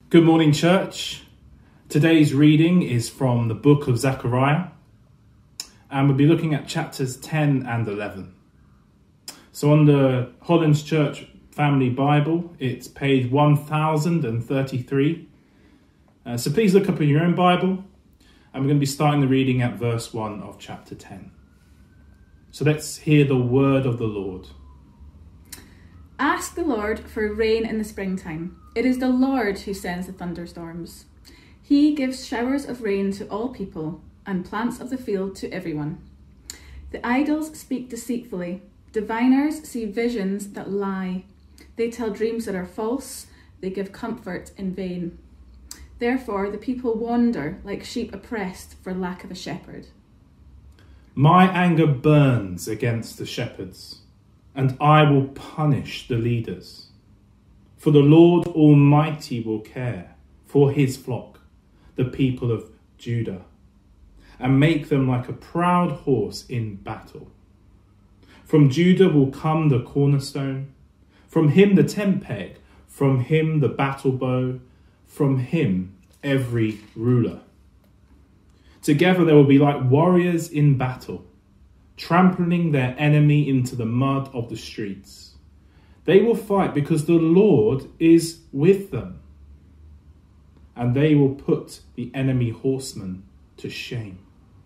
Good morning, church. Today's reading is from the book of Zechariah, and we'll be looking at chapters 10 and 11. So on the Hollands Church Family Bible, it's page 1033. So please look up in your own Bible, and we're going to be starting the reading at verse 1 of chapter 10. So let's hear the word of the Lord. Ask the Lord for rain in the springtime. It is the Lord who sends the thunderstorms. He gives showers of rain to all people and plants of the field to everyone. The idols speak deceitfully. Diviners see visions that lie. They tell dreams that are false. They give comfort in vain. Therefore, the people wander like sheep oppressed for lack of a shepherd. My anger burns against the shepherds, and I will punish the leaders. For the Lord Almighty will care for his flock, the people of Judah, and make them like a proud horse in battle. From Judah will come the cornerstone, from him the tent peg, from him the battle bow, from him every ruler. Together they will be like warriors in battle, trampling their enemy into the mud of the streets. They will fight because the Lord is with them, and they will put the enemy horsemen to shame.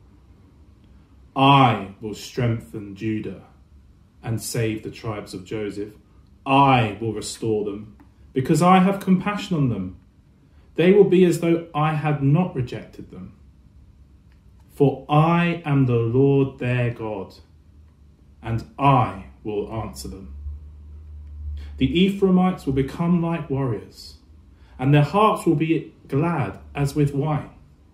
I will strengthen Judah and save the tribes of Joseph. I will restore them because I have compassion on them. They will be as though I had not rejected them. For I am the Lord their God, and I will answer them. The Ephraimites will become like warriors, and their hearts will be glad as with wine.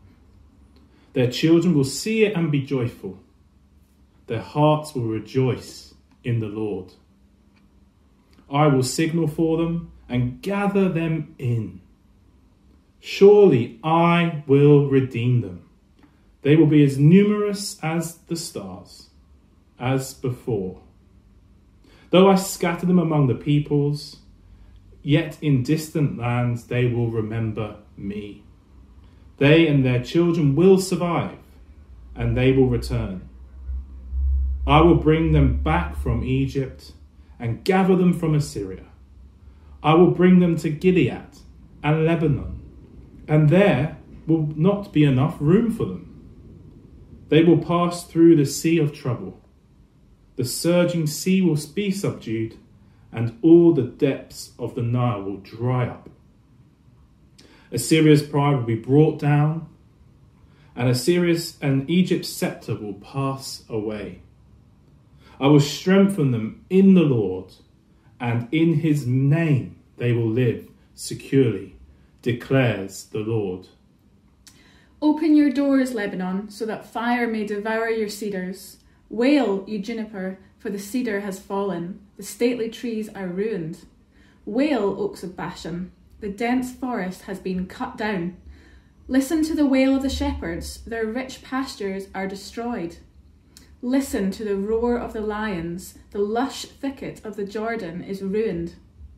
Their children will see it and be joyful. Their hearts will rejoice in the Lord. I will signal for them and gather them in. Surely I will redeem them. They will be as numerous as the stars, as before. Though I scatter them among the peoples, yet in distant lands they will remember me. They and their children will survive, and they will return. I will bring them back from Egypt and gather them from Assyria. I will bring them to Gilead and Lebanon, and there will not be enough room for them. They will pass through the sea of trouble. The surging sea will be subdued, and all the depths of the Nile will dry up. Assyria's pride will be brought down, and Egypt's scepter will pass away. I will strengthen them in the Lord, and in his name they will live securely, declares the Lord. Open your doors, Lebanon, so that fire may devour your cedars. Wail, you juniper, for the cedar has fallen. The stately trees are ruined. Wail, oaks of Bashan, the dense forest has been cut down. Listen to the wail of the shepherds, their rich pastures are destroyed. Listen to the roar of the lions, the lush thicket of the Jordan is ruined.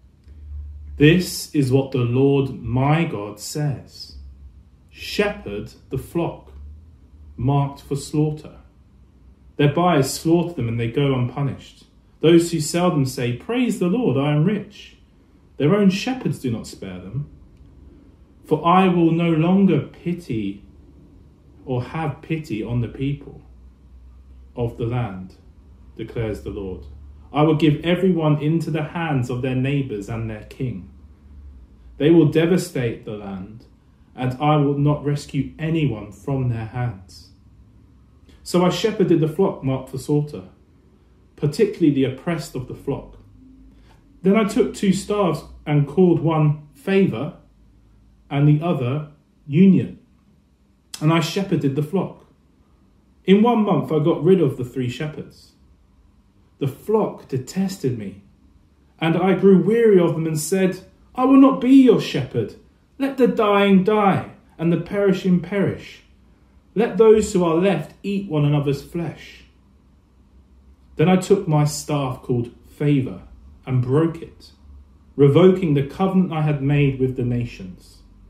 This is what the Lord my God says. Shepherd the flock, marked for slaughter. Their buyers slaughter them and they go unpunished. Those who sell them say, praise the Lord, I am rich. Their own shepherds do not spare them. For I will no longer pity or have pity on the people of the land, declares the Lord. I will give everyone into the hands of their neighbours and their king. They will devastate the land, and I will not rescue anyone from their hands. So I shepherded the flock marked for slaughter, particularly the oppressed of the flock. Then I took 2 staffs and called one Favour and the other Union, and I shepherded the flock. In 1 month I got rid of the 3 shepherds. The flock detested me, and I grew weary of them and said, I will not be your shepherd. Let the dying die and the perishing perish. Let those who are left eat one another's flesh. Then I took my staff called Favour and broke it, revoking the covenant I had made with the nations.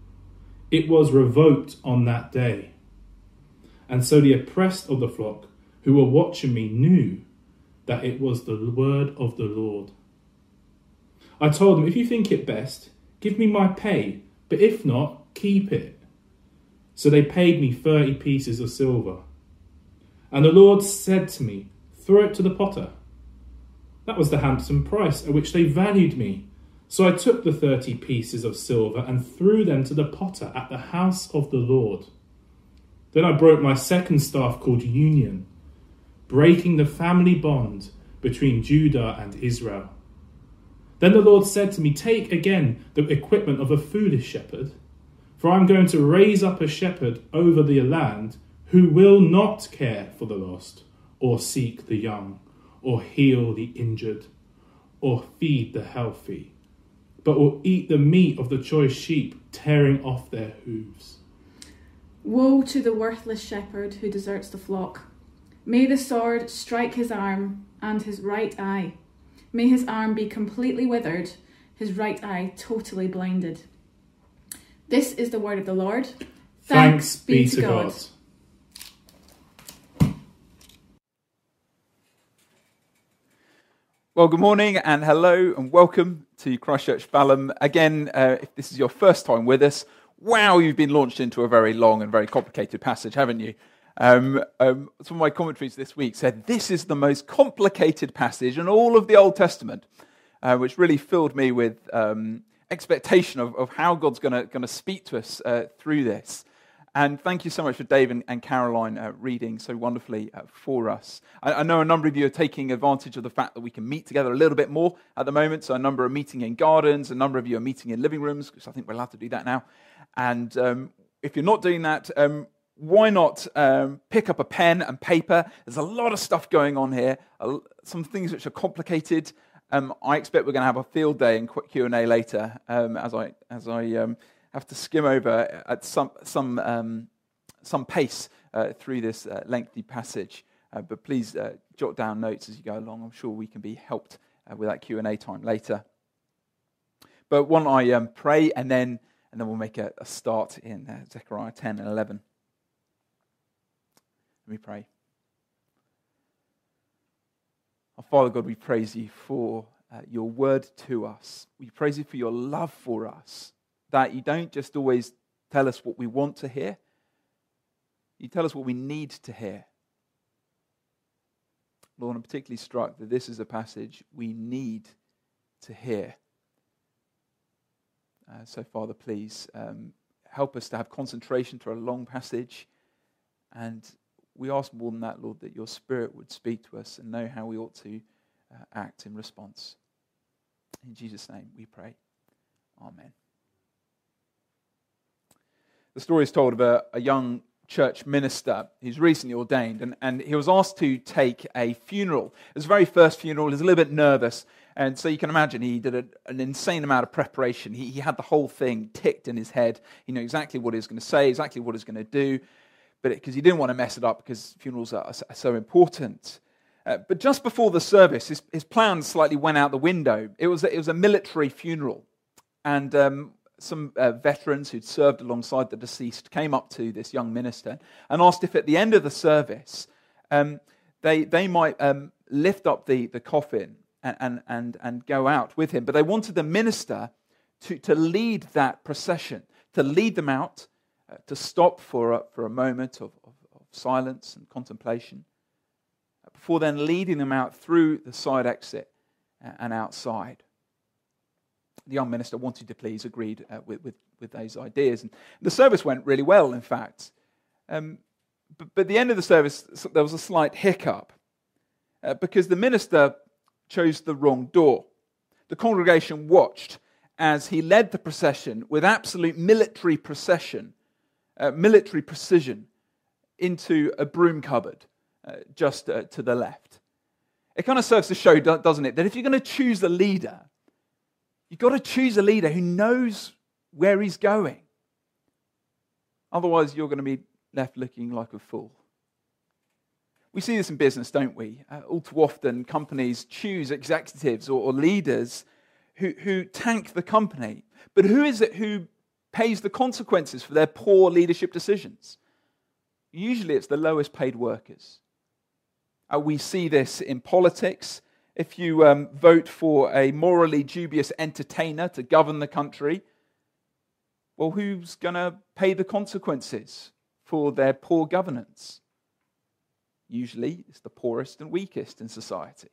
it was revoked on that day. And so the oppressed of the flock who were watching me knew that it was the word of the Lord. I told them, if you think it best, give me my pay, but if not, keep it. So they paid me 30 pieces of silver. And the Lord said to me, throw it to the potter. That was the handsome price at which they valued me. So I took the 30 pieces of silver and threw them to the potter at the house of the Lord. Then I broke my second staff called Union, breaking the family bond between Judah and Israel. Then the Lord said to me, take again the equipment of a foolish shepherd, for I am going to raise up a shepherd over the land who will not care for the lost, or seek the young, or heal the injured, or feed the healthy, but will eat the meat of the choice sheep, tearing off their hooves. Woe to the worthless shepherd who deserts the flock. May the sword strike his arm and his right eye. May his arm be completely withered, his right eye totally blinded. This is the word of the Lord. Thanks be to God. Well, good morning and hello and welcome to Christchurch Balham. Again, if this is your first time with us, wow, you've been launched into a very long and very complicated passage, haven't you? Some of my commentaries this week said this is the most complicated passage in all of the Old Testament, which really filled me with expectation of how God's going to speak to us through this. And thank you so much for Dave and Caroline reading so wonderfully for us. I know a number of you are taking advantage of the fact that we can meet together a little bit more at the moment. So a number are meeting in gardens, a number of you are meeting in living rooms, because I think we're allowed to do that now. And if you're not doing that, why not pick up a pen and paper? There's a lot of stuff going on here, some things which are complicated. I expect we're going to have a field day and quick Q&A later as I have to skim over at some pace through this lengthy passage. But please jot down notes as you go along. I'm sure we can be helped with that Q&A time later. But why don't I pray and then we'll make a start in Zechariah 10 and 11. Let me pray. Our Father God, we praise you for your word to us. We praise you for your love for us, that you don't just always tell us what we want to hear. You tell us what we need to hear. Lord, I'm particularly struck that this is a passage we need to hear. So, Father, please help us to have concentration to a long passage. And we ask more than that, Lord, that your Spirit would speak to us and know how we ought to act in response. In Jesus' name we pray. Amen. The story is told of a young church minister who's recently ordained, and he was asked to take a funeral. It was his very first funeral. He was a little bit nervous, and so you can imagine he did an insane amount of preparation. He had the whole thing ticked in his head. He knew exactly what he was going to say, exactly what he was going to do, but because he didn't want to mess it up, because funerals are so important. But just before the service, his plans slightly went out the window. It was a military funeral, and some veterans who'd served alongside the deceased came up to this young minister and asked if at the end of the service they might lift up the coffin and go out with him. But they wanted the minister to lead that procession, to lead them out, to stop for a moment of silence and contemplation, before then leading them out through the side exit and outside. The young minister wanted to please, agreed with those ideas. And the service went really well, in fact. But at the end of the service, there was a slight hiccup because the minister chose the wrong door. The congregation watched as he led the procession with absolute military precision into a broom cupboard just to the left. It kind of serves to show, doesn't it, that if you're going to choose a leader, you've got to choose a leader who knows where he's going. Otherwise, you're going to be left looking like a fool. We see this in business, don't we? All too often, companies choose executives or leaders who tank the company. But who is it who pays the consequences for their poor leadership decisions? Usually it's the lowest paid workers. We see this in politics. If you vote for a morally dubious entertainer to govern the country, well, who's going to pay the consequences for their poor governance? Usually it's the poorest and weakest in society.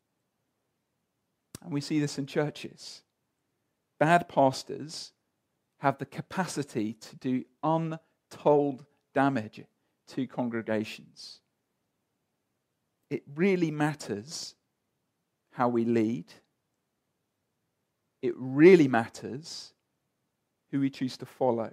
And we see this in churches. Bad pastors have the capacity to do untold damage to congregations. It really matters how we lead. It really matters who we choose to follow.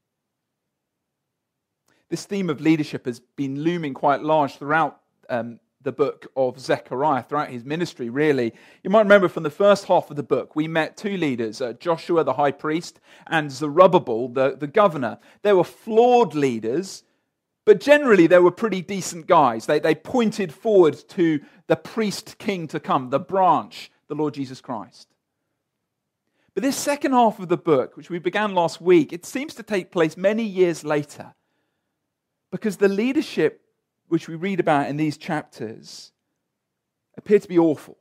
This theme of leadership has been looming quite large throughout the book of Zechariah, throughout his ministry, really. You might remember from the first half of the book, we met two leaders, Joshua the high priest and Zerubbabel the governor. They were flawed leaders, but generally they were pretty decent guys. They pointed forward to the priest king to come, the branch, the Lord Jesus Christ. But this second half of the book, which we began last week, it seems to take place many years later, because the leadership which we read about in these chapters appear to be awful.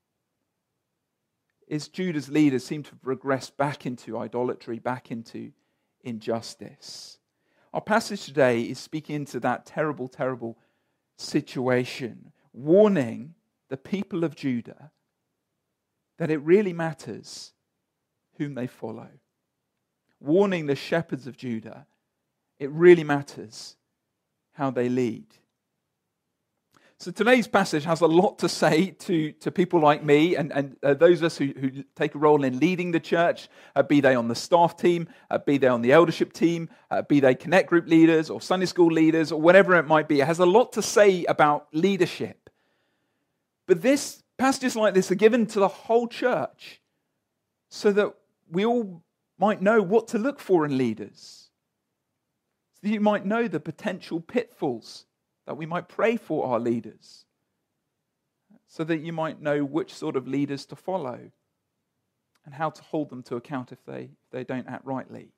Judah's leaders seem to have regressed back into idolatry, back into injustice. Our passage today is speaking into that terrible, terrible situation, warning the people of Judah that it really matters whom they follow. Warning the shepherds of Judah, it really matters how they lead. So today's passage has a lot to say to people like me and those of us who take a role in leading the church, be they on the staff team, be they on the eldership team, be they connect group leaders or Sunday school leaders or whatever it might be. It has a lot to say about leadership. But passages like this are given to the whole church so that we all might know what to look for in leaders. So that you might know the potential pitfalls, that we might pray for our leaders, so that you might know which sort of leaders to follow and how to hold them to account if they don't act rightly.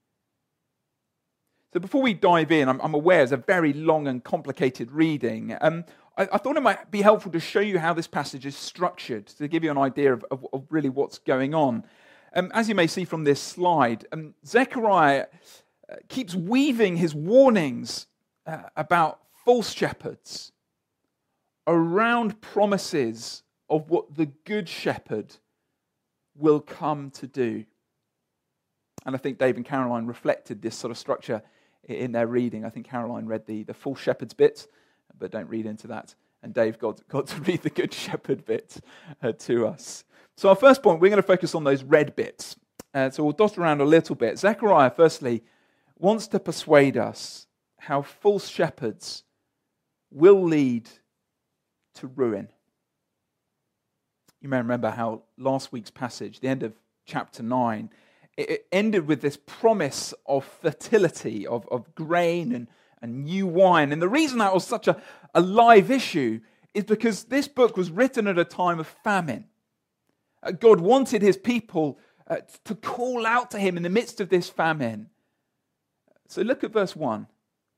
So before we dive in, I'm aware it's a very long and complicated reading. I thought it might be helpful to show you how this passage is structured, to give you an idea of really what's going on. As you may see from this slide, Zechariah keeps weaving his warnings about false shepherds around promises of what the good shepherd will come to do. And I think Dave and Caroline reflected this sort of structure in their reading. I think Caroline read the false shepherd's bit, but don't read into that. And Dave got to read the good shepherd bit to us. So our first point, we're going to focus on those red bits. So we'll dot around a little bit. Zechariah, firstly, wants to persuade us how false shepherds will lead to ruin. You may remember how last week's passage, the end of chapter 9, it ended with this promise of fertility, of grain and new wine. And the reason that was such a live issue is because this book was written at a time of famine. God wanted his people to call out to him in the midst of this famine. So look at verse 1.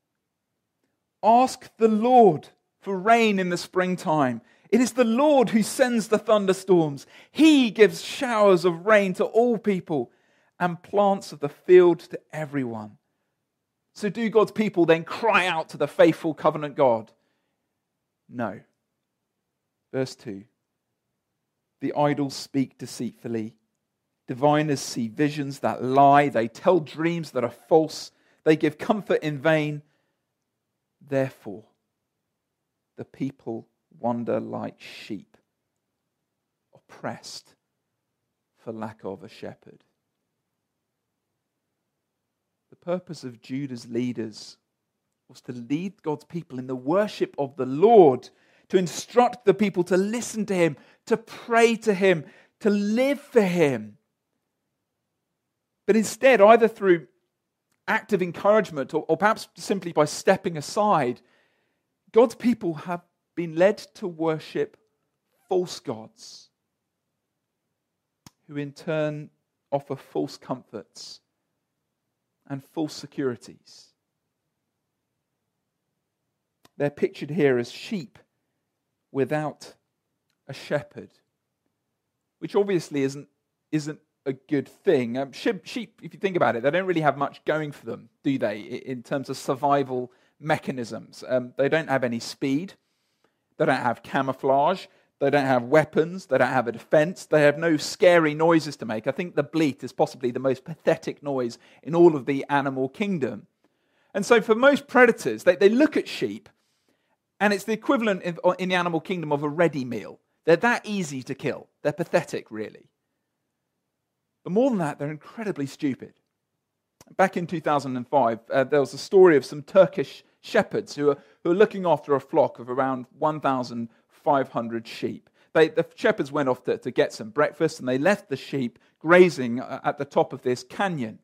Ask the Lord for rain in the springtime. It is the Lord who sends the thunderstorms. He gives showers of rain to all people and plants of the field to everyone. So do God's people then cry out to the faithful covenant God? No. Verse 2. The idols speak deceitfully. Diviners see visions that lie. They tell dreams that are false. They give comfort in vain. Therefore, the people wander like sheep, oppressed for lack of a shepherd. The purpose of Judah's leaders was to lead God's people in the worship of the Lord, to instruct the people to listen to him, to pray to him, to live for him. But instead, either through active encouragement or perhaps simply by stepping aside, God's people have been led to worship false gods, who in turn offer false comforts and false securities. They're pictured here as sheep without a shepherd, which obviously isn't a good thing. Sheep, if you think about it, they don't really have much going for them, do they, in terms of survival mechanisms? They don't have any speed. They don't have camouflage. They don't have weapons. They don't have a defense. They have no scary noises to make. I think the bleat is possibly the most pathetic noise in all of the animal kingdom. And so for most predators, they look at sheep, and it's the equivalent in the animal kingdom of a ready meal. They're that easy to kill. They're pathetic, really. But more than that, they're incredibly stupid. Back in 2005, there was a story of some Turkish shepherds who were looking after a flock of around 1,500 sheep. The shepherds went off to get some breakfast, and they left the sheep grazing at the top of this canyon.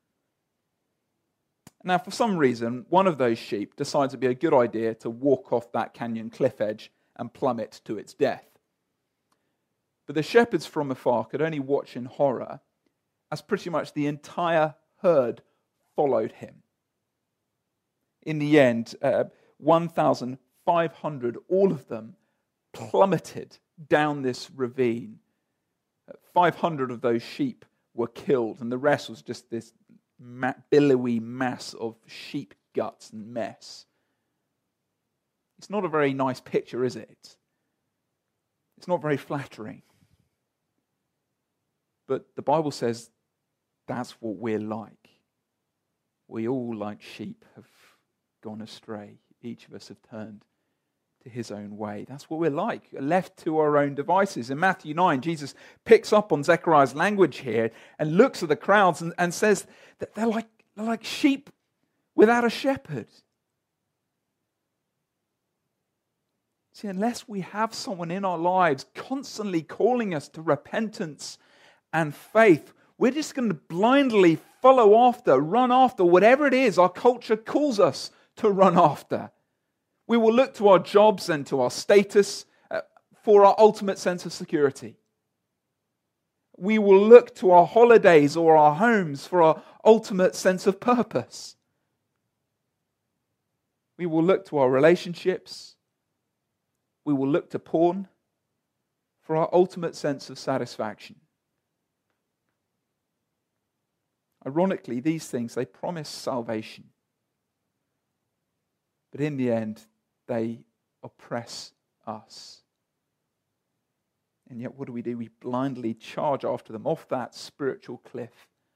Now, for some reason, one of those sheep decides it'd be a good idea to walk off that canyon cliff edge and plummet to its death. But the shepherds from afar could only watch in horror as pretty much the entire herd followed him. In the end, 1,500, all of them, plummeted down this ravine. 500 of those sheep were killed, and the rest was just this billowy mass of sheep guts and mess. It's not a very nice picture, is it? It's not very flattering. But the Bible says that's what we're like. We all, like sheep, have gone astray. Each of us have turned to his own way. That's what we're like, left to our own devices. In Matthew 9, Jesus picks up on Zechariah's language here and looks at the crowds and says that they're like sheep without a shepherd. See, unless we have someone in our lives constantly calling us to repentance and faith, we're just going to blindly run after whatever it is our culture calls us to run after. We will look to our jobs and to our status for our ultimate sense of security. We will look to our holidays or our homes for our ultimate sense of purpose. We will look to our relationships. We will look to porn for our ultimate sense of satisfaction. Ironically, these things, they promise salvation. But in the end, they oppress us. And yet, what do? We blindly charge after them off that spiritual cliff.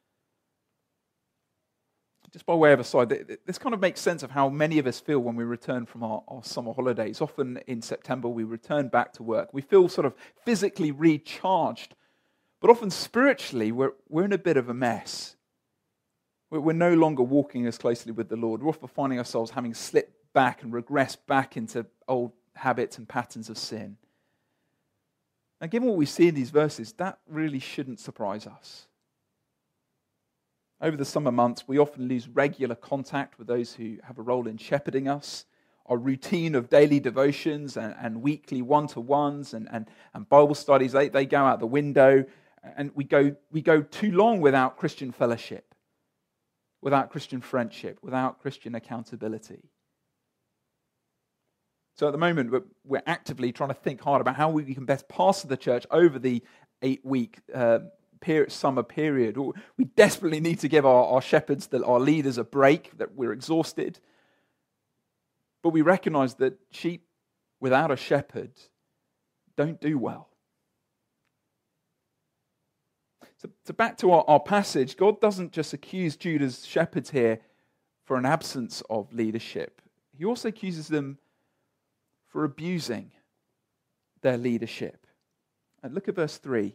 Just by way of aside, this kind of makes sense of how many of us feel when we return from our summer holidays. Often in September, we return back to work. We feel sort of physically recharged. But often spiritually, we're in a bit of a mess. We're no longer walking as closely with the Lord. We're often finding ourselves having slipped back and regressed back into old habits and patterns of sin. Now, given what we see in these verses, that really shouldn't surprise us. Over the summer months, we often lose regular contact with those who have a role in shepherding us. Our routine of daily devotions and weekly one-to-ones and Bible studies, they go out the window, and we go too long without Christian fellowship, without Christian friendship, without Christian accountability. So at the moment, we're actively trying to think hard about how we can best pastor the church over the 8-week summer period. We desperately need to give our shepherds, our leaders, a break, that we're exhausted. But we recognize that sheep without a shepherd don't do well. So back to our passage, God doesn't just accuse Judah's shepherds here for an absence of leadership. He also accuses them for abusing their leadership. And look at verse 3.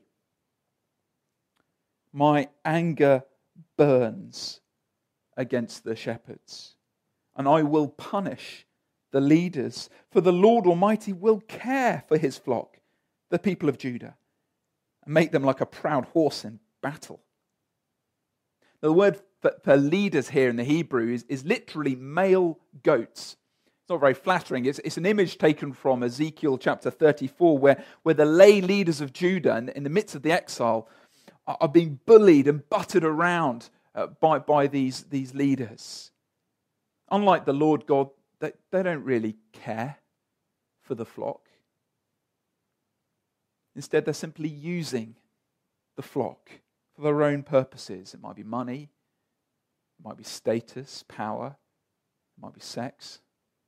My anger burns against the shepherds, and I will punish the leaders, for the Lord Almighty will care for his flock, the people of Judah, and make them like a proud horse in battle. The word for leaders here in the Hebrew is literally male goats. It's not very flattering. It's an image taken from Ezekiel chapter 34, where the lay leaders of Judah, in the midst of the exile, are being bullied and butted around by these leaders. Unlike the Lord God, they don't really care for the flock. Instead, they're simply using the flock for their own purposes. It might be money, it might be status, power, it might be sex.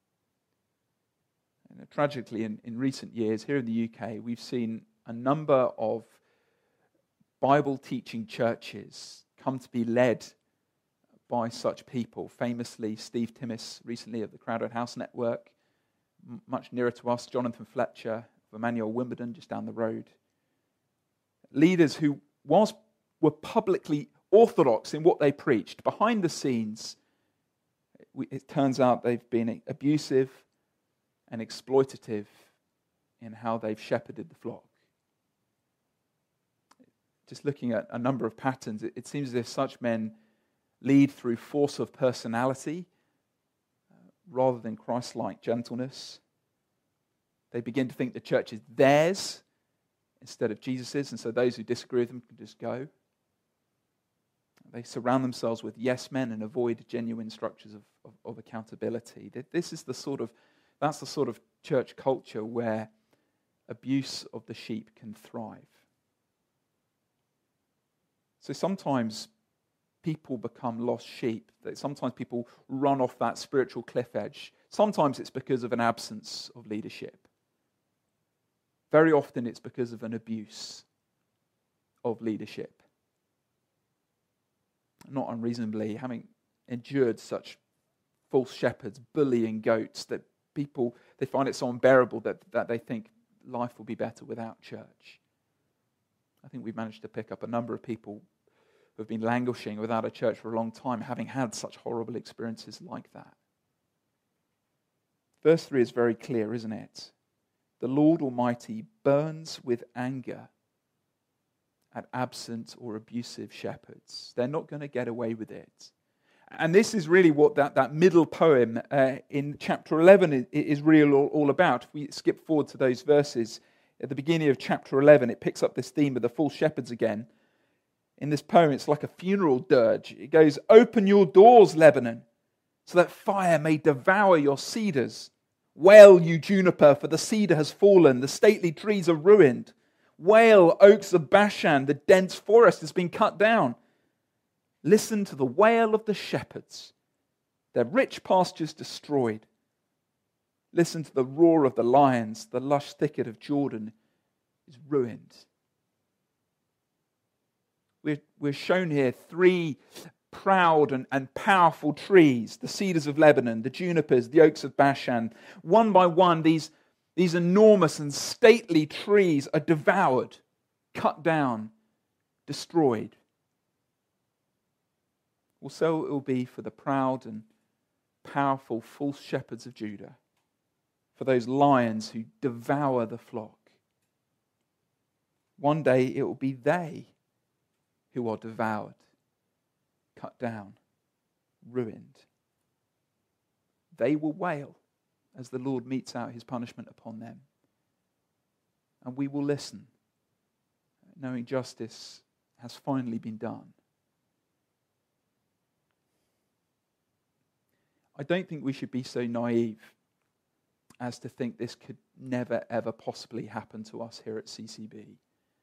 And tragically, in recent years, here in the UK, we've seen a number of Bible-teaching churches come to be led by such people. Famously, Steve Timmis, recently of the Crowded House Network. Much nearer to us, Jonathan Fletcher of Emmanuel Wimbledon, just down the road. Leaders who, whilst were publicly orthodox in what they preached, behind the scenes, it turns out they've been abusive and exploitative in how they've shepherded the flock. Just looking at a number of patterns, it seems as if such men lead through force of personality rather than Christ-like gentleness. They begin to think the church is theirs instead of Jesus's, and so those who disagree with them can just go. They surround themselves with yes men and avoid genuine structures of accountability. That's the sort of church culture where abuse of the sheep can thrive. So sometimes people become lost sheep. Sometimes people run off that spiritual cliff edge. Sometimes it's because of an absence of leadership. Very often it's because of an abuse of leadership. Not unreasonably, having endured such false shepherds bullying goats that people, they find it so unbearable that they think life will be better without church. I think we've managed to pick up a number of people who have been languishing without a church for a long time, having had such horrible experiences like that. Verse 3 is very clear, isn't it? The Lord Almighty burns with anger at absent or abusive shepherds. They're not going to get away with it. And this is really what that middle poem in chapter 11 is really all about. If we skip forward to those verses, at the beginning of chapter 11, it picks up this theme of the false shepherds again. In this poem, it's like a funeral dirge. It goes, "Open your doors, Lebanon, so that fire may devour your cedars. Wail, you juniper, for the cedar has fallen, the stately trees are ruined. Wail, oaks of Bashan, the dense forest has been cut down. Listen to the wail of the shepherds, their rich pastures destroyed. Listen to the roar of the lions, the lush thicket of Jordan is ruined." We're shown here three proud and powerful trees, the cedars of Lebanon, the junipers, the oaks of Bashan. One by one, these enormous and stately trees are devoured, cut down, destroyed. Well, so it will be for the proud and powerful false shepherds of Judah, for those lions who devour the flock. One day it will be they who are devoured, cut down, ruined. They will wail as the Lord metes out his punishment upon them. And we will listen, knowing justice has finally been done. I don't think we should be so naive as to think this could never, ever possibly happen to us here at CCB.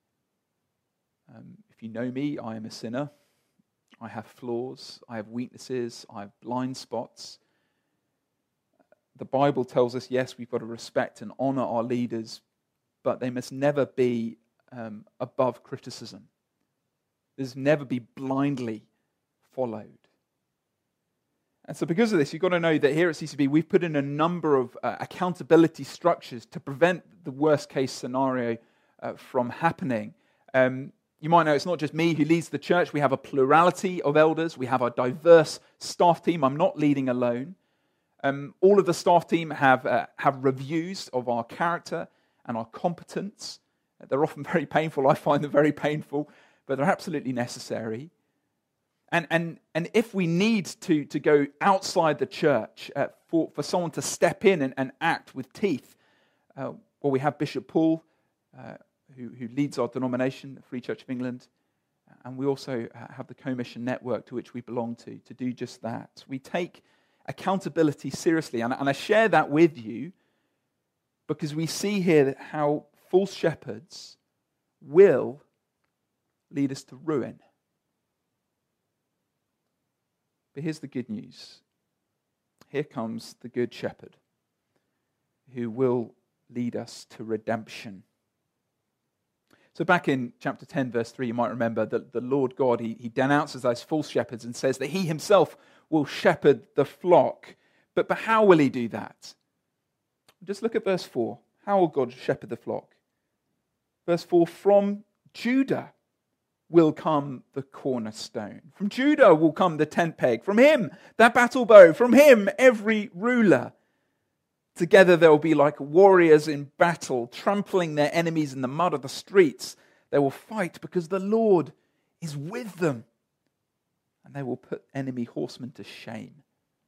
If you know me, I am a sinner. I have flaws. I have weaknesses. I have blind spots. The Bible tells us, yes, we've got to respect and honor our leaders, but they must never be above criticism. There's never be blindly followed. And so because of this, you've got to know that here at CCB, we've put in a number of accountability structures to prevent the worst case scenario from happening. You might know it's not just me who leads the church. We have a plurality of elders. We have a diverse staff team. I'm not leading alone. All of the staff team have reviews of our character and our competence. They're often very painful. I find them very painful, but they're absolutely necessary. And if we need to go outside the church for someone to step in and act with teeth, well, we have Bishop Paul, who leads our denomination, the Free Church of England, And we also have the commission network to which we belong to do just that. We take accountability seriously. And I share that with you because we see here how false shepherds will lead us to ruin. But here's the good news. Here comes the good shepherd who will lead us to redemption. So back in chapter 10, verse 3, you might remember that the Lord God, he denounces those false shepherds and says that he himself will shepherd the flock. But how will he do that? Just look at verse 4. How will God shepherd the flock? Verse 4, from Judah will come the cornerstone. From Judah will come the tent peg. From him, that battle bow. From him, every ruler. Together they will be like warriors in battle, trampling their enemies in the mud of the streets. They will fight because the Lord is with them. And they will put enemy horsemen to shame.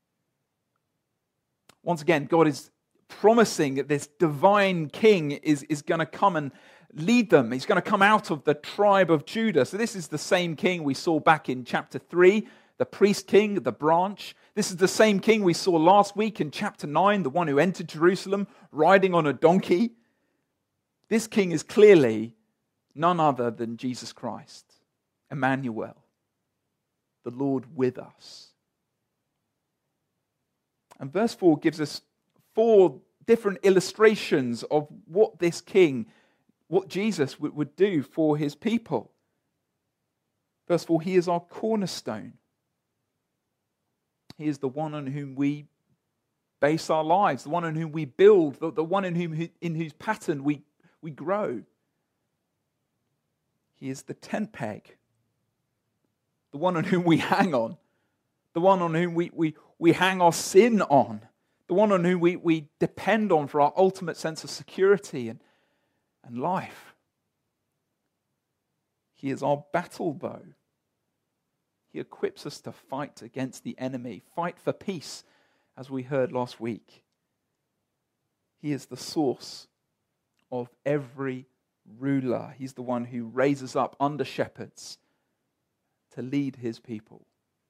Once again, God is promising that this divine king is going to come and lead them. He's going to come out of the tribe of Judah. So this is the same king we saw back in chapter 3, the priest king, the branch. This is the same king we saw last week in chapter 9, the one who entered Jerusalem riding on a donkey. This king is clearly none other than Jesus Christ, Emmanuel, the Lord with us. And verse 4 gives us 4 different illustrations of what this king, what Jesus would do for his people. Verse 4, he is our cornerstone. He is the one on whom we base our lives, the one on whom we build, the one in whose pattern we grow. He is the tent peg, the one on whom we hang on, the one on whom we hang our sin on, the one on whom we depend on for our ultimate sense of security and life. He is our battle bow. He equips us to fight against the enemy, fight for peace, as we heard last week. He is the source of every ruler. He's the one who raises up under shepherds to lead his people.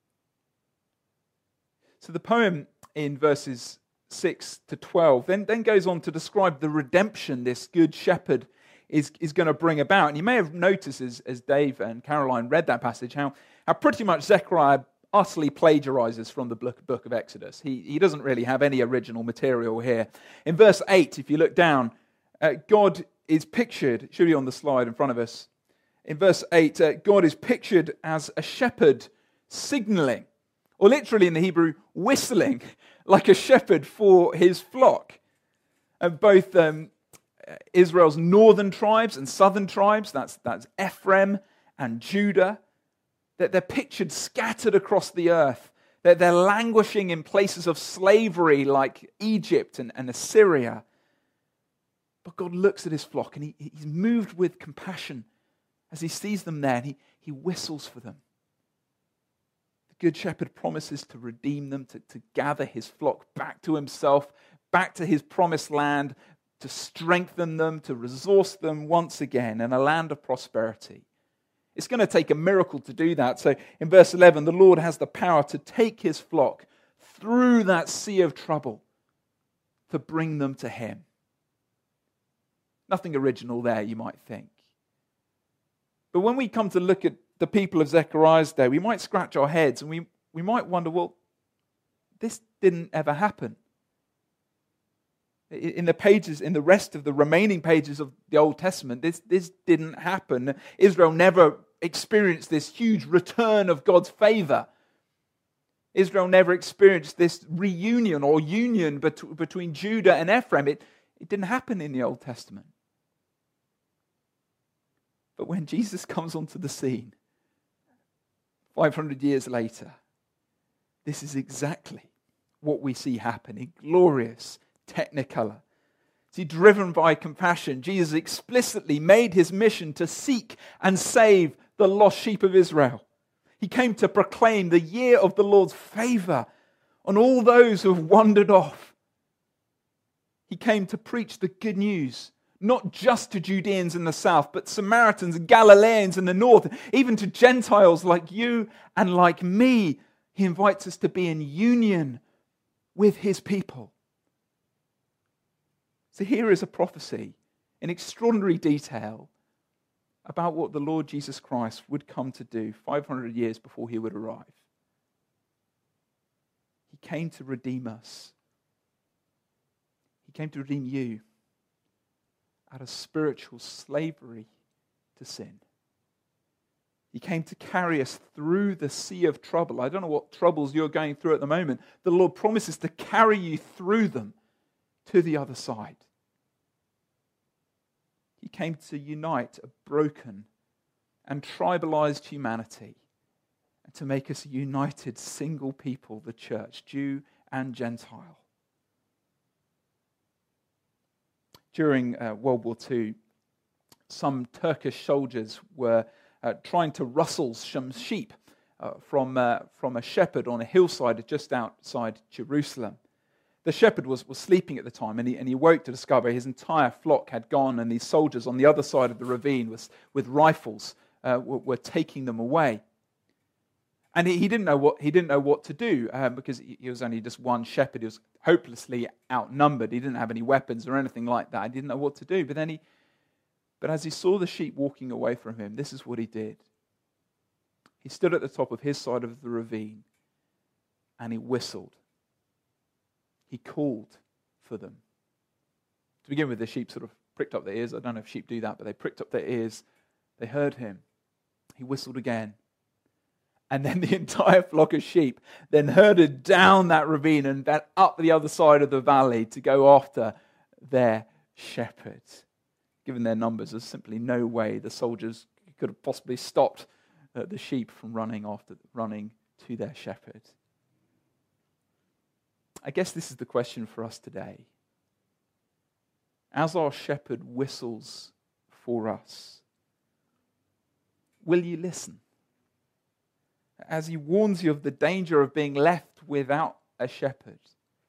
So the poem in verses 6 to 12 then goes on to describe the redemption this good shepherd is going to bring about. And you may have noticed as Dave and Caroline read that passage how pretty much Zechariah utterly plagiarizes from the book of Exodus. He doesn't really have any original material here. In verse 8, if you look down, God is pictured, it should be on the slide in front of us. In verse 8, God is pictured as a shepherd signaling, or literally in the Hebrew, whistling like a shepherd for his flock. Both Israel's northern tribes and southern tribes, that's Ephraim and Judah, that they're pictured scattered across the earth. They're languishing in places of slavery like Egypt and Assyria. But God looks at his flock and he's moved with compassion as he sees them there, and he whistles for them. The Good Shepherd promises to redeem them, to gather his flock back to himself, back to his promised land, to strengthen them, to resource them once again in a land of prosperity. It's going to take a miracle to do that. So in verse 11, the Lord has the power to take his flock through that sea of trouble to bring them to him. Nothing original there, you might think. But when we come to look at the people of Zechariah's day, we might scratch our heads and we might wonder, well, this didn't ever happen. In the rest of the remaining pages of the Old Testament, this didn't happen. Israel never experienced this huge return of God's favor. Israel never experienced this reunion or union between Judah and Ephraim. It didn't happen in the Old Testament. But when Jesus comes onto the scene, 500 years later, this is exactly what we see happen in glorious Technicolor. See, driven by compassion, Jesus explicitly made his mission to seek and save the lost sheep of Israel. He came to proclaim the year of the Lord's favor on all those who have wandered off. He came to preach the good news, not just to Judeans in the south, but Samaritans and Galileans in the north, even to Gentiles like you and like me. He invites us to be in union with his people. So here is a prophecy in extraordinary detail about what the Lord Jesus Christ would come to do 500 years before he would arrive. He came to redeem us. He came to redeem you out of spiritual slavery to sin. He came to carry us through the sea of trouble. I don't know what troubles you're going through at the moment. The Lord promises to carry you through them to the other side. He came to unite a broken and tribalized humanity and to make us a united single people, the church, Jew and Gentile. During World War II, some Turkish soldiers were trying to rustle some sheep from a shepherd on a hillside just outside Jerusalem. The shepherd was sleeping at the time, and he woke to discover his entire flock had gone, and these soldiers on the other side of the ravine with rifles were taking them away. And he didn't know what to do because he was only just one shepherd. He was hopelessly outnumbered. He didn't have any weapons or anything like that. He didn't know what to do. But as he saw the sheep walking away from him, this is what he did. He stood at the top of his side of the ravine and he whistled. He called for them. To begin with, the sheep sort of pricked up their ears. I don't know if sheep do that, but they pricked up their ears. They heard him. He whistled again. And then the entire flock of sheep then herded down that ravine and then up the other side of the valley to go after their shepherd. Given their numbers, there's simply no way the soldiers could have possibly stopped the sheep from running to their shepherd. I guess this is the question for us today. As our shepherd whistles for us, will you listen? As he warns you of the danger of being left without a shepherd,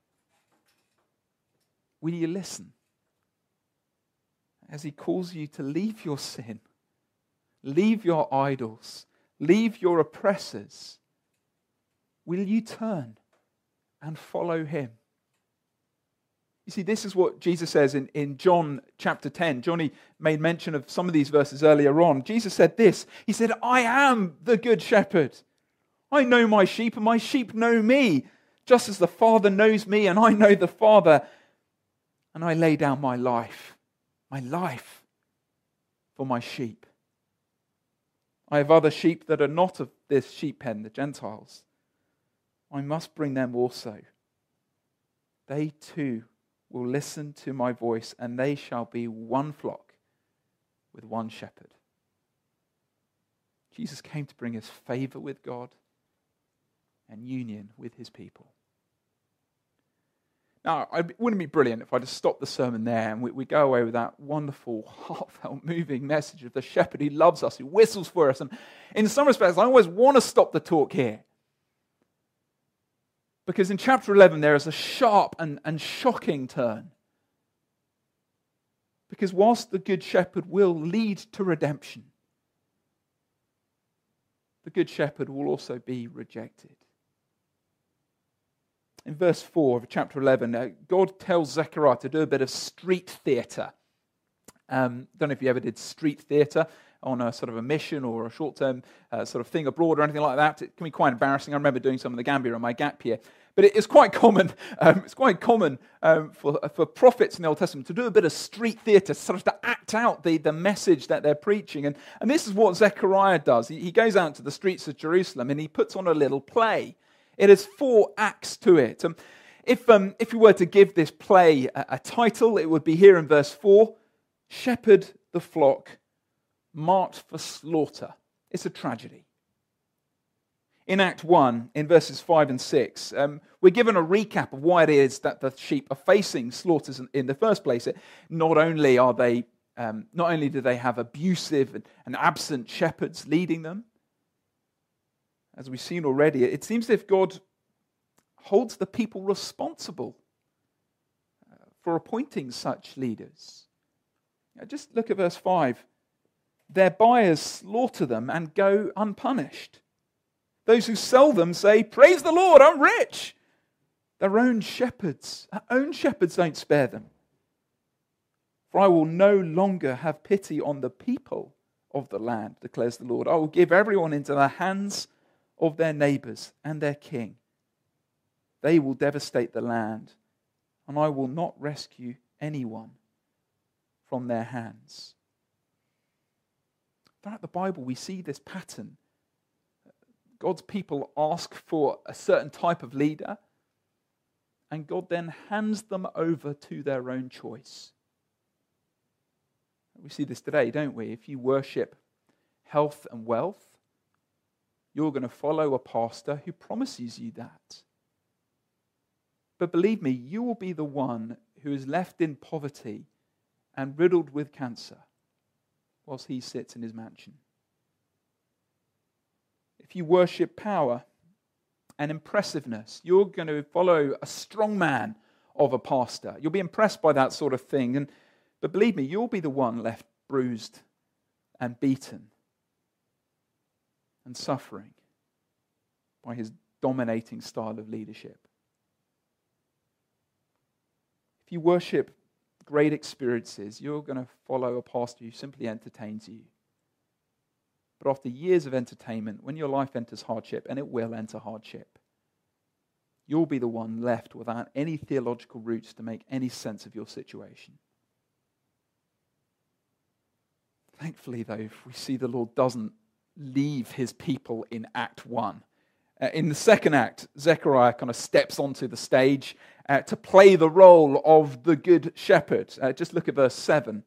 will you listen? As he calls you to leave your sin, leave your idols, leave your oppressors, will you turn and follow him? You see, this is what Jesus says in John chapter 10. Johnny made mention of some of these verses earlier on. Jesus said this. He said, I am the good shepherd. I know my sheep and my sheep know me, just as the Father knows me and I know the Father. And I lay down my life for my sheep. I have other sheep that are not of this sheep pen, the Gentiles. I must bring them also. They too will listen to my voice, and they shall be one flock with one shepherd. Jesus came to bring us favor with God and union with his people. Now, wouldn't it be brilliant if I just stopped the sermon there and we go away with that wonderful, heartfelt, moving message of the shepherd who loves us, who whistles for us. And in some respects, I always want to stop the talk here. Because in chapter 11, there is a sharp and shocking turn. Because whilst the good shepherd will lead to redemption, the good shepherd will also be rejected. In verse 4 of chapter 11, God tells Zechariah to do a bit of street theatre. Don't know if you ever did street theatre on a sort of a mission or a short-term sort of thing abroad or anything like that. It can be quite embarrassing. I remember doing some in the Gambia on my gap year. But it's quite common. For prophets in the Old Testament to do a bit of street theatre, sort of to act out the message that they're preaching. And this is what Zechariah does. He goes out to the streets of Jerusalem and he puts on a little play. It has 4 acts to it. If you were to give this play a title, it would be here in verse 4, Shepherd the Flock, Marked for Slaughter. It's a tragedy. In Act 1, in verses 5 and 6, we're given a recap of why it is that the sheep are facing slaughters in the first place. Not only do they have abusive and absent shepherds leading them, as we've seen already, it seems as if God holds the people responsible for appointing such leaders. Just look at verse 5. Their buyers slaughter them and go unpunished. Those who sell them say, praise the Lord, I'm rich. Their own shepherds don't spare them. For I will no longer have pity on the people of the land, declares the Lord. I will give everyone into the hands of their neighbors and their king. They will devastate the land, and I will not rescue anyone from their hands. Throughout the Bible, we see this pattern. God's people ask for a certain type of leader, and God then hands them over to their own choice. We see this today, don't we? If you worship health and wealth, you're going to follow a pastor who promises you that. But believe me, you will be the one who is left in poverty and riddled with cancer whilst he sits in his mansion. If you worship power and impressiveness, you're going to follow a strong man of a pastor. You'll be impressed by that sort of thing. But believe me, you'll be the one left bruised and beaten and suffering by his dominating style of leadership. If you worship great experiences, you're going to follow a pastor who simply entertains you. But after years of entertainment, when your life enters hardship, and it will enter hardship, you'll be the one left without any theological roots to make any sense of your situation. Thankfully, though, we see the Lord doesn't leave his people in Act 1. In the second act, Zechariah kind of steps onto the stage to play the role of the good shepherd. Just look at verse 7.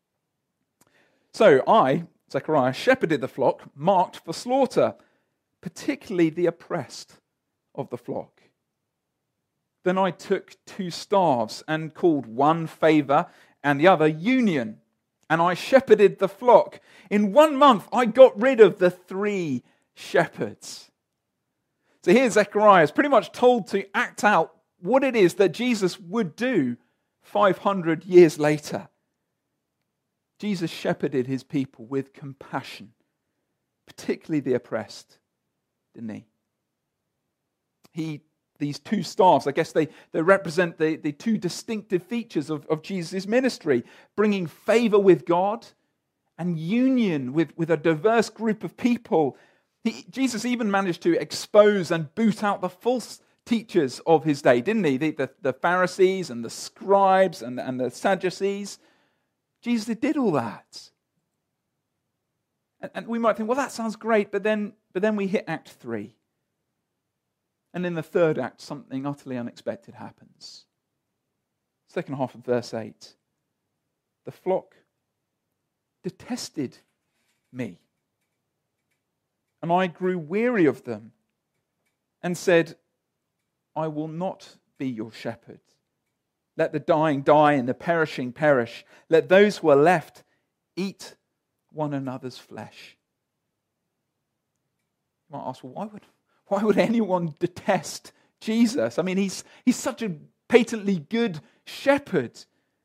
So I, Zechariah, shepherded the flock marked for slaughter, particularly the oppressed of the flock. Then I took 2 staves and called one favor and the other union, and I shepherded the flock. In 1 month, I got rid of the 3 shepherds. So here Zechariah is pretty much told to act out what it is that Jesus would do 500 years later. Jesus shepherded his people with compassion, particularly the oppressed, didn't he? These 2 staffs, I guess they represent the 2 distinctive features of Jesus' ministry, bringing favor with God and union with a diverse group of people. Jesus even managed to expose and boot out the false teachers of his day, didn't he? The Pharisees and the scribes and the Sadducees. Jesus did all that. And we might think, well, that sounds great, but then we hit Act 3. And in the third act, something utterly unexpected happens. Second half of verse 8. The flock detested me, and I grew weary of them and said, I will not be your shepherd. Let the dying die and the perishing perish. Let those who are left eat one another's flesh. You might ask, well, why would anyone detest Jesus? I mean, he's such a patently good shepherd.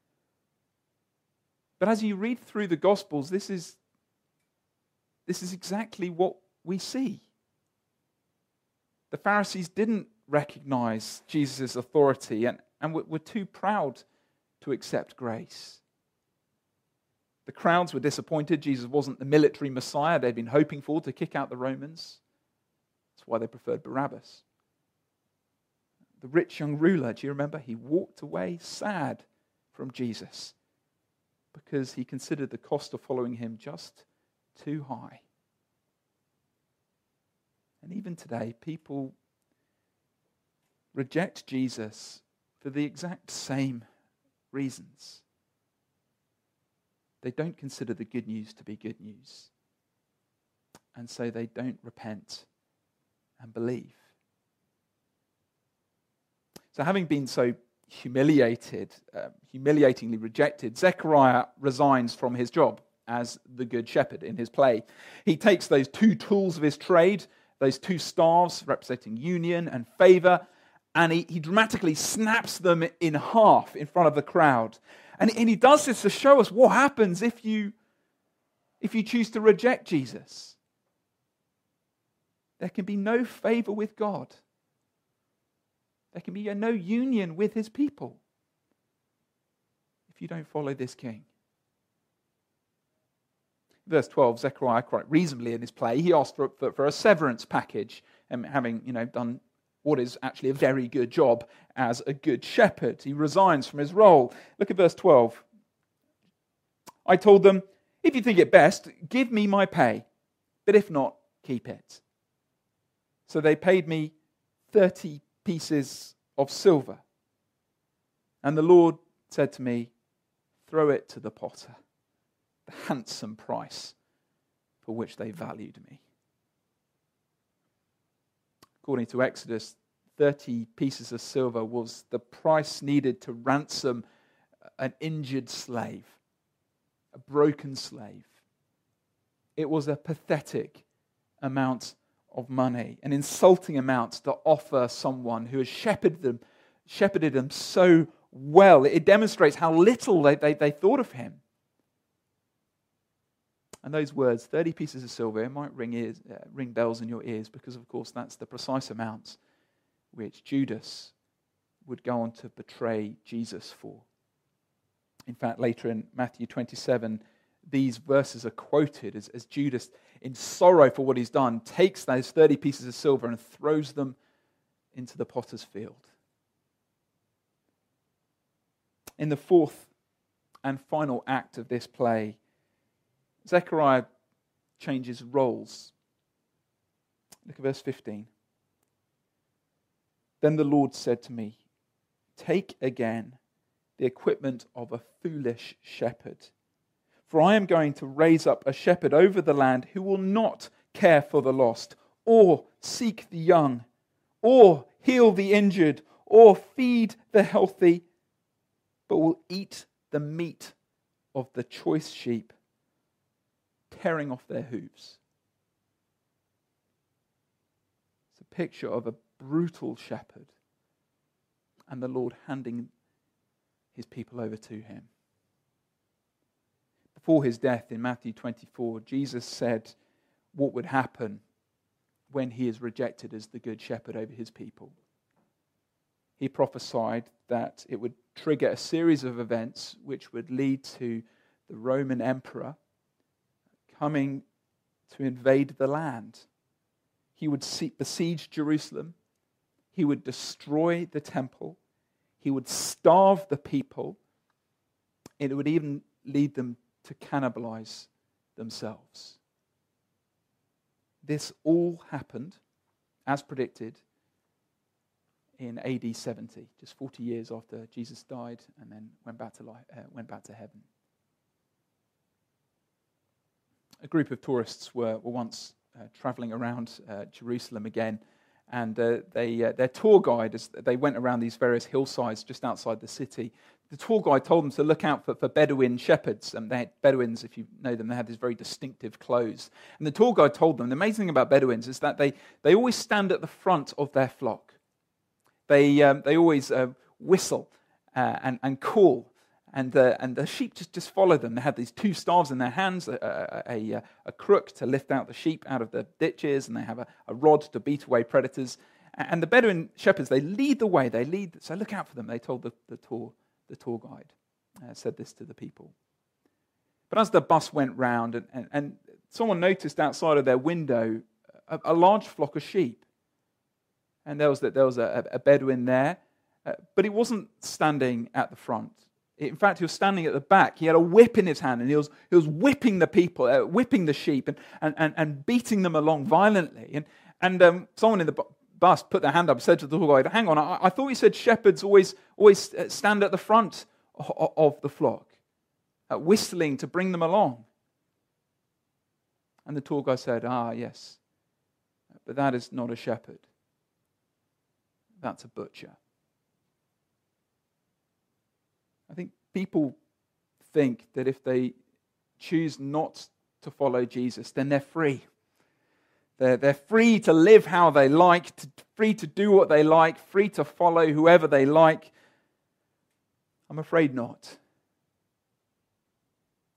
But as you read through the Gospels, this is exactly what we see. The Pharisees didn't recognize Jesus' authority and were too proud to accept grace. The crowds were disappointed. Jesus wasn't the military Messiah they'd been hoping for to kick out the Romans. That's why they preferred Barabbas. The rich young ruler, do you remember? He walked away sad from Jesus because he considered the cost of following him just too high. And even today, people reject Jesus for the exact same reasons. They don't consider the good news to be good news. And so they don't repent and believe. So having been so humiliatingly rejected, Zechariah resigns from his job as the good shepherd in his play. He takes those 2 tools of his trade, those 2 staves representing union and favor, and he dramatically snaps them in half in front of the crowd. And he does this to show us what happens if you choose to reject Jesus. There can be no favor with God. There can be no union with his people if you don't follow this king. Verse 12, Zechariah, quite reasonably in his play, he asked for a severance package, having done what is actually a very good job as a good shepherd. He resigns from his role. Look at verse 12. I told them, if you think it best, give me my pay, but if not, keep it. So they paid me 30 pieces of silver. And the Lord said to me, throw it to the potter, the handsome price for which they valued me. According to Exodus, 30 pieces of silver was the price needed to ransom an injured slave, a broken slave. It was a pathetic amount of money, an insulting amount to offer someone who has shepherded them so well. It demonstrates how little they thought of him. And those words, 30 pieces of silver, it might ring bells in your ears because, of course, that's the precise amount which Judas would go on to betray Jesus for. In fact, later in Matthew 27, these verses are quoted as Judas, in sorrow for what he's done, takes those 30 pieces of silver and throws them into the potter's field. In the fourth and final act of this play, Zechariah changes roles. Look at verse 15. Then the Lord said to me, take again the equipment of a foolish shepherd. For I am going to raise up a shepherd over the land who will not care for the lost, or seek the young, or heal the injured, or feed the healthy, but will eat the meat of the choice sheep, tearing off their hooves. It's a picture of a brutal shepherd and the Lord handing his people over to him. Before his death in Matthew 24, Jesus said what would happen when he is rejected as the good shepherd over his people. He prophesied that it would trigger a series of events which would lead to the Roman emperor coming to invade the land. He would besiege Jerusalem. He would destroy the temple. He would starve the people. It would even lead them to cannibalize themselves. This all happened, as predicted, in AD 70, just 40 years after Jesus died and then went back to heaven. A group of tourists were once traveling around Jerusalem again, and their tour guide, as they went around these various hillsides just outside the city, the tour guide told them to look out for Bedouin shepherds. And they had Bedouins, if you know them, they had these very distinctive clothes. And the tour guide told them, the amazing thing about Bedouins is that they always stand at the front of their flock. They always whistle and call. And the sheep just follow them. They have these two staves in their hands, a crook to lift out the sheep out of the ditches, and they have a rod to beat away predators. And the Bedouin shepherds, they lead the way. So look out for them. They told the tour guide, said this to the people. But as the bus went round, and someone noticed outside of their window a large flock of sheep, and there was a Bedouin there, but he wasn't standing at the front. In fact, he was standing at the back. He had a whip in his hand, and he was whipping the people, whipping the sheep, and beating them along violently. And someone in the bus put their hand up and said to the tour guide, "Hang on, I thought you said shepherds always stand at the front of the flock, whistling to bring them along." And the tour guide said, yes, but that is not a shepherd. That's a butcher." I think people think that if they choose not to follow Jesus, then they're free. They're free to live how they like, free to do what they like, free to follow whoever they like. I'm afraid not.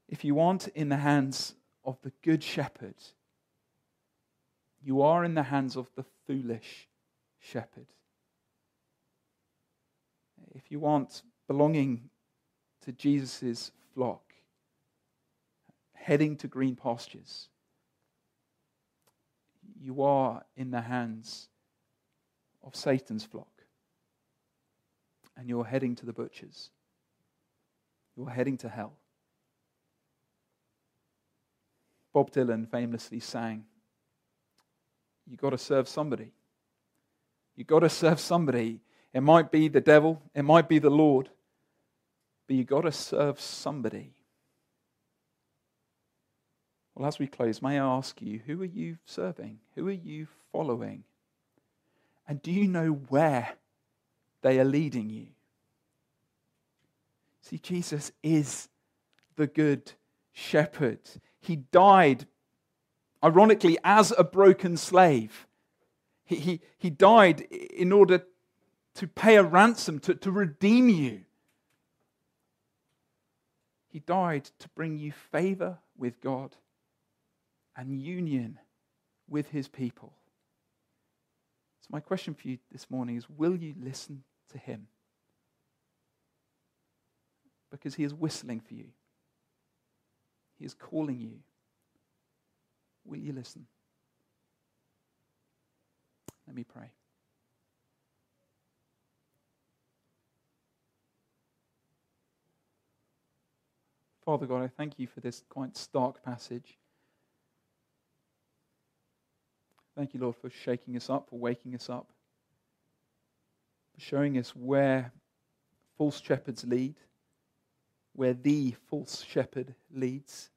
If you aren't in the hands of the good shepherd, you are in the hands of the foolish shepherd. If you aren't belonging to Jesus' flock, heading to green pastures, you are in the hands of Satan's flock. And you're heading to the butchers. You're heading to hell. Bob Dylan famously sang, "You got to serve somebody. You got to serve somebody. It might be the devil, it might be the Lord, but you got to serve somebody." Well, as we close, may I ask you, who are you serving? Who are you following? And do you know where they are leading you? See, Jesus is the good shepherd. He died, ironically, as a broken slave. He died in order to pay a ransom, to redeem you. He died to bring you favor with God and union with his people. So my question for you this morning is, will you listen to him? Because he is whistling for you. He is calling you. Will you listen? Let me pray. Father God, I thank you for this quite stark passage. Thank you, Lord, for shaking us up, for waking us up, for showing us where false shepherds lead, where the false shepherd leads.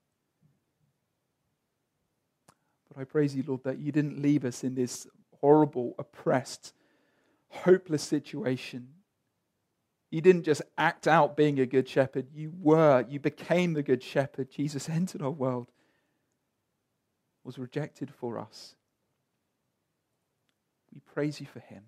But I praise you, Lord, that you didn't leave us in this horrible, oppressed, hopeless situation. You didn't just act out being a good shepherd. You became the good shepherd. Jesus entered our world, was rejected for us. We praise you for him.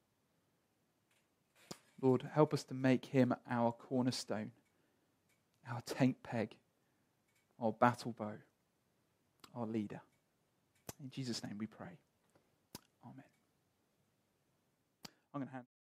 Lord, help us to make him our cornerstone, our tent peg, our battle bow, our leader. In Jesus' name we pray. Amen. I'm going to hand.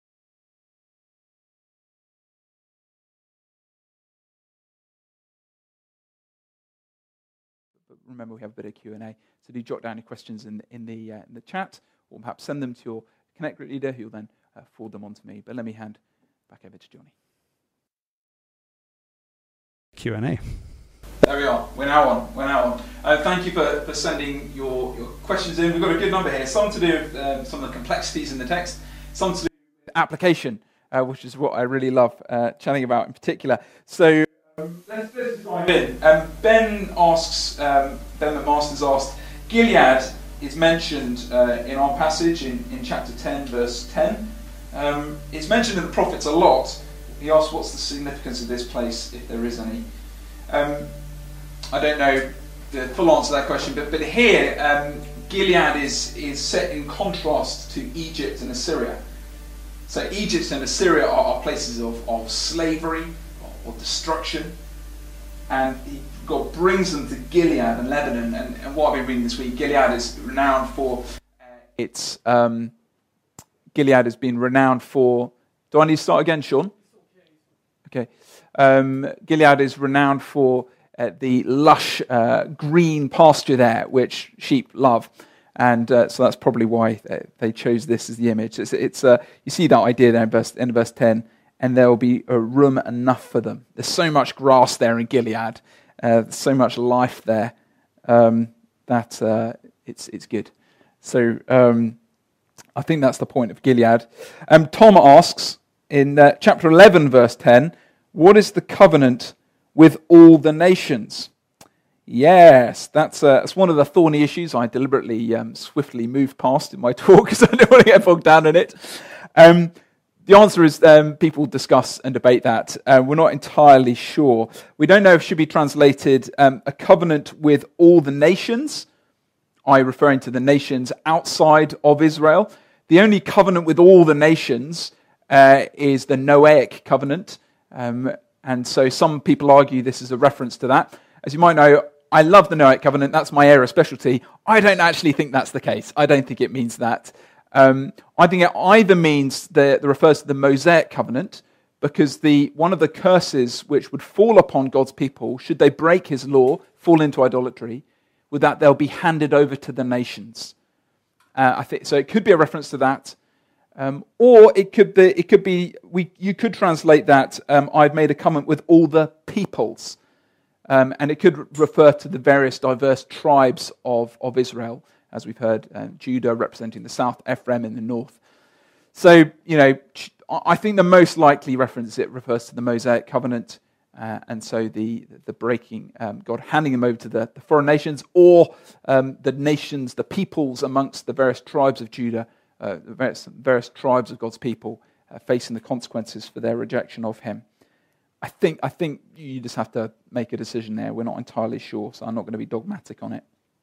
But remember, we have a bit of Q&A, so do jot down your questions in the chat, or perhaps send them to your Connect Group leader, who will then forward them on to me. But let me hand back over to Johnny. Q&A. There we are. We're now on. Thank you for sending your questions in. We've got a good number here. Some to do with some of the complexities in the text, some to do with application, which is what I really love chatting about in particular. So let's dive in. Ben McMaster's asked, Gilead is mentioned in our passage in chapter 10, verse 10. It's mentioned in the prophets a lot. He asks, what's the significance of this place, if there is any? I don't know the full answer to that question, but here Gilead is set in contrast to Egypt and Assyria. So Egypt and Assyria are places of slavery, or destruction, and God brings them to Gilead and Lebanon. And what I've been reading this week, Gilead is renowned for its. Gilead has been renowned for. Do I need to start again, Sean? Okay. Gilead is renowned for the lush green pasture there, which sheep love, and so that's probably why they chose this as the image. It's you see that idea there in verse 10, and there will be a room enough for them. There's so much grass there in Gilead, so much life there that it's good. So I think that's the point of Gilead. Tom asks in chapter 11, verse 10, what is the covenant with all the nations? Yes, that's one of the thorny issues I deliberately swiftly moved past in my talk because I don't want to get bogged down in it. The answer is people discuss and debate that. We're not entirely sure. We don't know if it should be translated a covenant with all the nations, I referring to the nations outside of Israel. The only covenant with all the nations is the Noahic covenant. And so some people argue this is a reference to that. As you might know, I love the Noahic covenant. That's my area of specialty. I don't actually think that's the case. I don't think it means that. I think it either means that it refers to the Mosaic covenant, because one of the curses which would fall upon God's people, should they break his law, fall into idolatry, with that they'll be handed over to the nations. I think so. It could be a reference to that, or it could be. You could translate that. I've made a covenant with all the peoples, and it could refer to the various diverse tribes of Israel, as we've heard. Judah representing the south, Ephraim in the north. So I think the most likely reference, it refers to the Mosaic covenant, and so the breaking, God handing them over to the foreign nations, or the nations, the peoples amongst the various tribes of Judah, the various tribes of God's people, facing the consequences for their rejection of him. I think you just have to make a decision there. We're not entirely sure, so I'm not going to be dogmatic on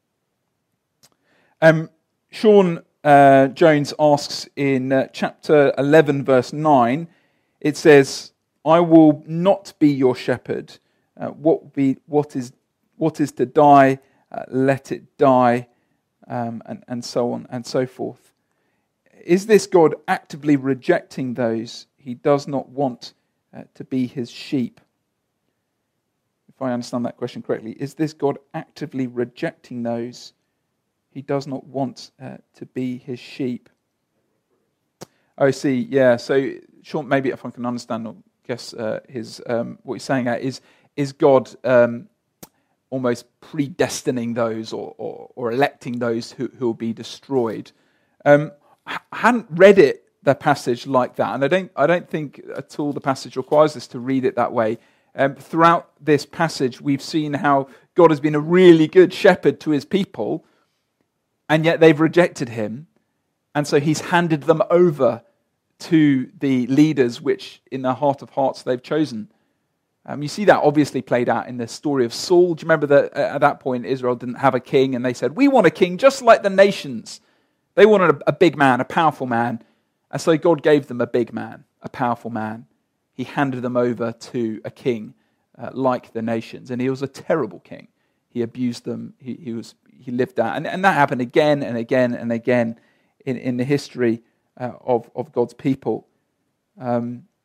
it. Sean Jones asks in chapter 11, verse 9, it says, "I will not be your shepherd. What is to die, let it die," and so on and so forth. Is this God actively rejecting those he does not want to be his sheep? If I understand that question correctly, is this God actively rejecting those he does not want to be his sheep? Oh, see, yeah. So, Sean, maybe if I can understand or guess what he's saying is God almost predestining those or electing those who will be destroyed? I hadn't read the passage like that, and I don't think at all the passage requires us to read it that way. Throughout this passage, we've seen how God has been a really good shepherd to his people, and yet they've rejected him, and so he's handed them over to the leaders which in their heart of hearts they've chosen. You see that obviously played out in the story of Saul. Do you remember that at that point Israel didn't have a king, and they said, "We want a king just like the nations." They wanted a big man, a powerful man, and so God gave them a big man, a powerful man. He handed them over to a king like the nations, and he was a terrible king. He abused them. He lived that, and that happened again and again and again in the history of God's people. I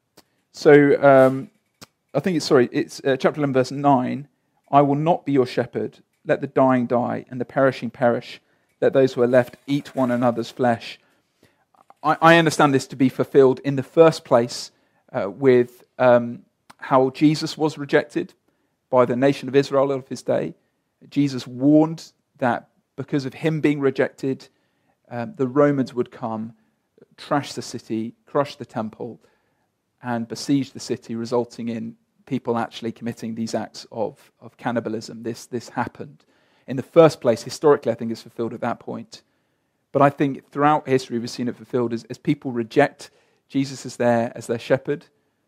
think it's chapter 11, verse 9. "I will not be your shepherd. Let the dying die and the perishing perish. Let those who are left eat one another's flesh." I understand this to be fulfilled in the first place with how Jesus was rejected by the nation of Israel of his day. Jesus warned that because of him being rejected, the Romans would come, trash the city, crush the temple, and besiege the city, resulting in people actually committing these acts of cannibalism. This happened. In the first place, historically, I think it's fulfilled at that point. But I think throughout history, we've seen it fulfilled as people reject Jesus as their shepherd.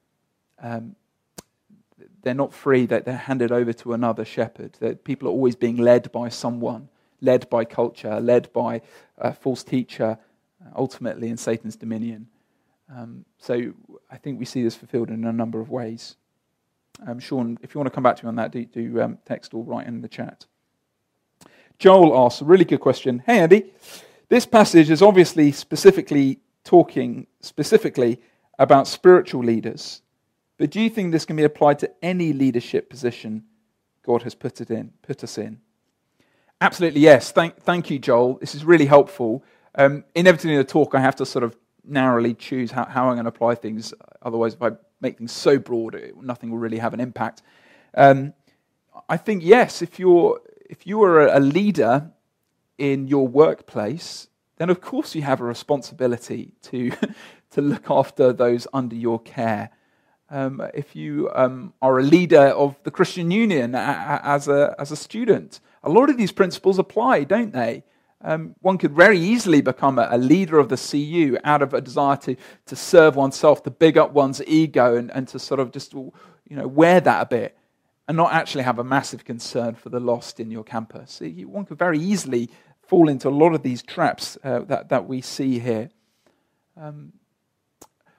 They're not free, that they're handed over to another shepherd. That people are always being led by someone, led by culture, led by a false teacher, ultimately in Satan's dominion. So I think we see this fulfilled in a number of ways. Sean, if you want to come back to me on that, do text or write in the chat. Joel asks a really good question. "Hey Andy, this passage is obviously talking specifically about spiritual leaders, but do you think this can be applied to any leadership position God has put us in?" Absolutely, yes. Thank you, Joel. This is really helpful. Inevitably in the talk, I have to sort of narrowly choose how I'm going to apply things. Otherwise, if I make things so broad, nothing will really have an impact. I think, yes, if you are a leader in your workplace, then of course you have a responsibility to look after those under your care. If you are a leader of the Christian Union as a student, a lot of these principles apply, don't they? One could very easily become a leader of the CU out of a desire to serve oneself, to big up one's ego, and to sort of just wear that a bit, and not actually have a massive concern for the lost in your campus. One could very easily fall into a lot of these traps that we see here.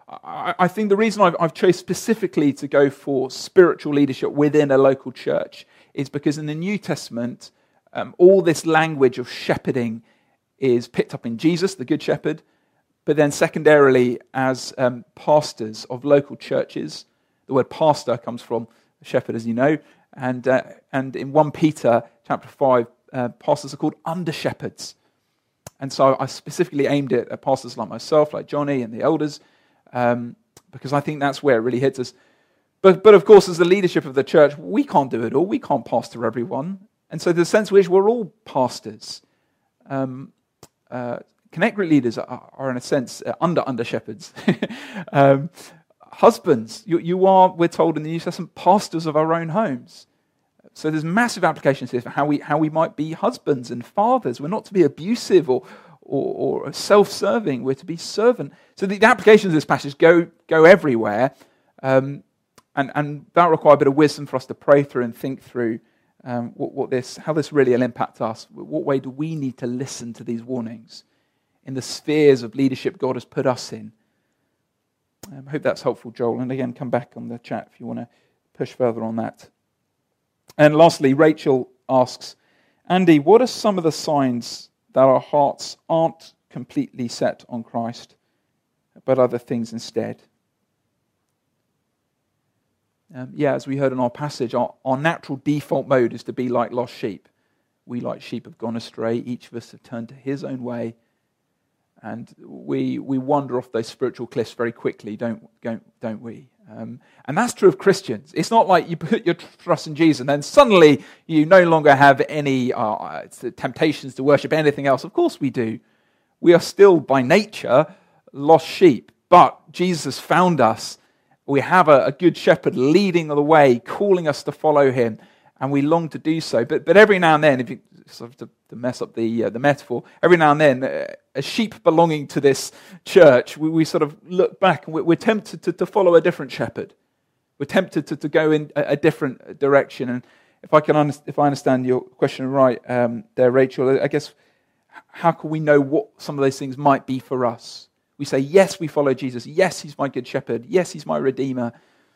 I think the reason I've chosen specifically to go for spiritual leadership within a local church is because in the New Testament, all this language of shepherding is picked up in Jesus, the Good Shepherd, but then secondarily as pastors of local churches. The word pastor comes from shepherd, as you know, and in 1 Peter chapter 5, pastors are called under-shepherds. And so I specifically aimed it at pastors like myself, like Johnny and the elders, because I think that's where it really hits us. But of course, as the leadership of the church, we can't do it all. We can't pastor everyone. And so there's a sense in which we're all pastors. Connect Group leaders are in a sense, under-shepherds. Husbands, you are, we're told in the New Testament, pastors of our own homes. So there's massive applications here for how we might be husbands and fathers. We're not to be abusive or self-serving. We're to be servant. So the applications of this passage go everywhere, and that require a bit of wisdom for us to pray through and think through how this really will impact us. What way do we need to listen to these warnings in the spheres of leadership God has put us in? I hope that's helpful, Joel. And again, come back on the chat if you want to push further on that. And lastly, Rachel asks, Andy, what are some of the signs that our hearts aren't completely set on Christ, but other things instead? As we heard in our passage, our natural default mode is to be like lost sheep. We, like sheep, have gone astray. Each of us have turned to his own way. And we wander off those spiritual cliffs very quickly, don't we? And that's true of Christians. It's not like you put your trust in Jesus and then suddenly you no longer have any temptations to worship anything else. Of course we do. We are still by nature lost sheep. But Jesus has found us. We have a good shepherd leading the way, calling us to follow him. And we long to do so. But every now and then, if you sort of to mess up the metaphor, every now and then, a sheep belonging to this church, we sort of look back and we're tempted to follow a different shepherd. We're tempted to go in a different direction. And if I understand your question right there, Rachel, I guess, how can we know what some of those things might be for us? We say, yes, we follow Jesus. Yes, he's my good shepherd. Yes, he's my redeemer.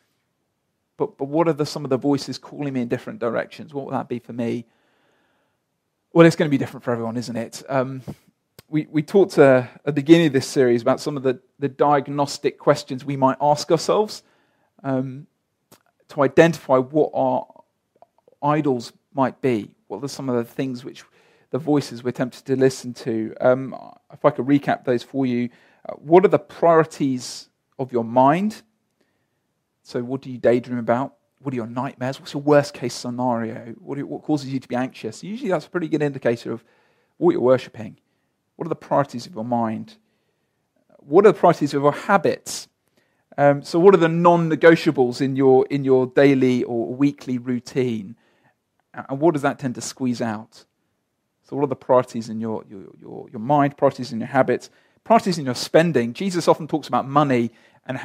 But what are some of the voices calling me in different directions? What will that be for me? Well, it's going to be different for everyone, isn't it? We talked at the beginning of this series about some of the diagnostic questions we might ask ourselves to identify what our idols might be. What are some of the things the voices we're tempted to listen to? If I could recap those for you, what are the priorities of your mind? So what do you daydream about? What are your nightmares? What's your worst case scenario? What causes you to be anxious? Usually that's a pretty good indicator of what you're worshipping. What are the priorities of your mind? What are the priorities of your habits? So what are the non-negotiables in your daily or weekly routine? And what does that tend to squeeze out? So what are the priorities in your mind, priorities in your habits, priorities in your spending? Jesus often talks about money and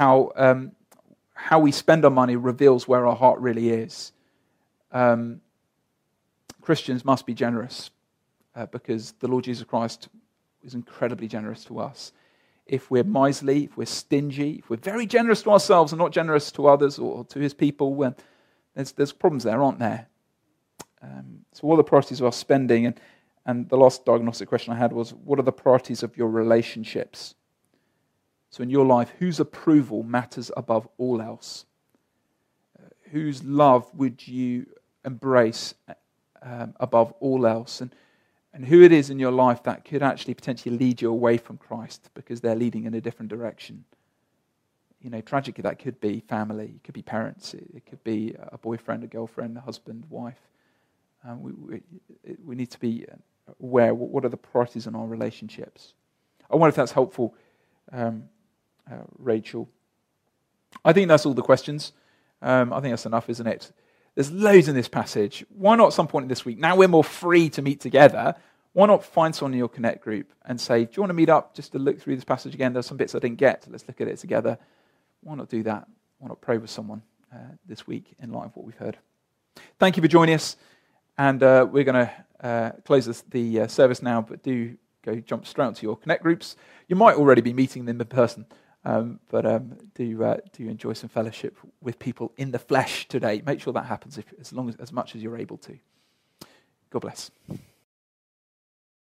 how we spend our money reveals where our heart really is. Christians must be generous because the Lord Jesus Christ is incredibly generous to us. If we're miserly, if we're stingy, if we're very generous to ourselves and not generous to others or to his people, well, there's problems there, aren't there? So what are the priorities of our spending? And the last diagnostic question I had was, what are the priorities of your relationships? So in your life, whose approval matters above all else? Whose love would you embrace above all else? And who it is in your life that could actually potentially lead you away from Christ because they're leading in a different direction? You know, tragically, that could be family, it could be parents, it could be a boyfriend, a girlfriend, a husband, wife. We need to be aware, what are the priorities in our relationships? I wonder if that's helpful, Rachel. I think that's all the questions. I think that's enough, isn't it? There's loads in this passage. Why not at some point this week? Now we're more free to meet together. Why not find someone in your Connect group and say, do you want to meet up just to look through this passage again? There's some bits I didn't get. Let's look at it together. Why not do that? Why not pray with someone this week in light of what we've heard? Thank you for joining us. And we're going to close the service now, but do go jump straight onto your Connect groups. You might already be meeting them in person. Do enjoy some fellowship with people in the flesh today. Make sure that happens as much as you're able to. God bless.